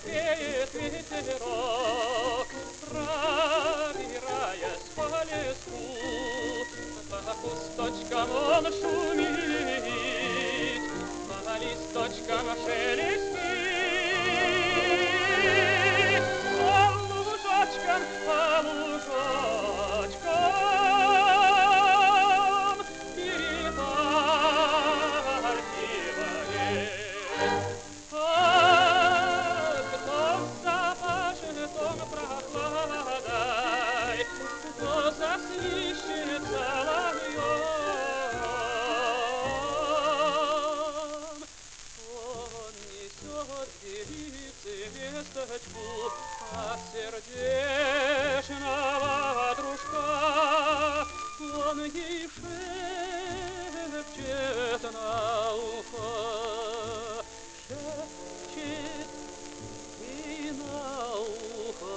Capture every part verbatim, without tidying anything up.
веет ветерок, пробираясь по леску, по кусточкам он шумит, по листочкам шелестит, по лужочкам, по лужочкам перепархивает. Ах, кто запашет прохладой, кто засвищет соловьем. Он несет девице весточку от сердечного дружка. Он ей шепчет на ухо, шепчет ей на ухо.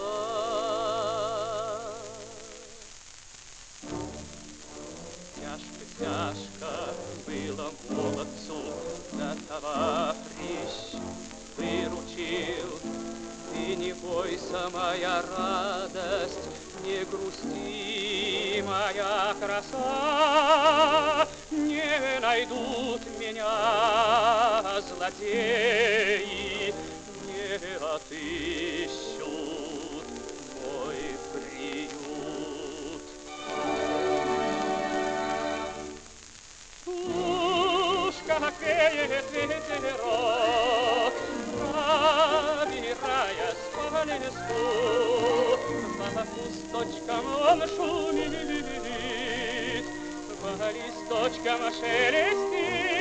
Тяжко, тяжко было молодцу, да товарищ выручил. Ты не бойся, моя радость, не грусти, моя краса, не найдут меня злодеи, не отыщут мой приют. Уж как веет ветерок, пробираясь по леску, по кусточкам он шумит, по листочкам шелестит.